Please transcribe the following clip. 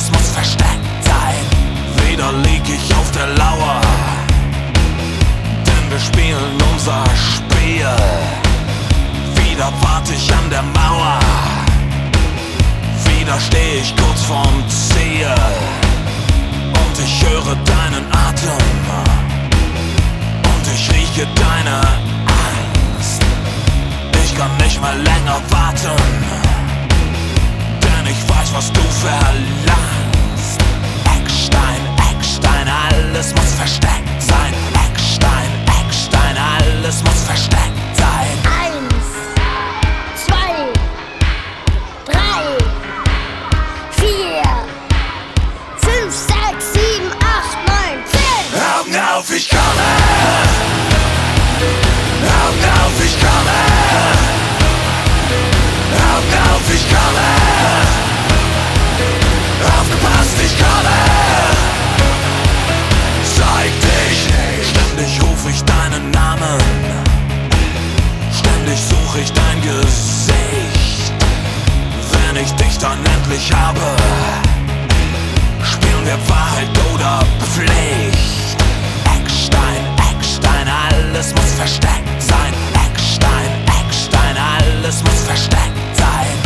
alles muss versteckt sein. Wieder lieg ich auf der Lauer, denn wir spielen unser Spiel. Wieder wart ich an der Mauer, wieder steh ich kurz vorm Ziel. Und ich höre deinen Atem und ich rieche deine Angst. Ich kann nicht mehr länger warten, denn ich weiß, was du verlangst. Eckstein, Eckstein, alles muss versteckt sein. Eckstein, Eckstein, alles muss versteckt sein. 1, 2, 3, 4, 5, 6, 7, 8, 9, 10. Augen auf, ich komme! Augen auf, ich komme! Augen auf, ich komme! Aufgepasst, ich komme! Zeig dich! Ständig ruf ich deinen Namen, ständig such ich dein Gesicht. Wenn ich dich dann endlich habe, spielen wir Wahrheit oder Pflicht. Eckstein, Eckstein, alles muss versteckt sein. Eckstein, Eckstein, alles muss versteckt sein.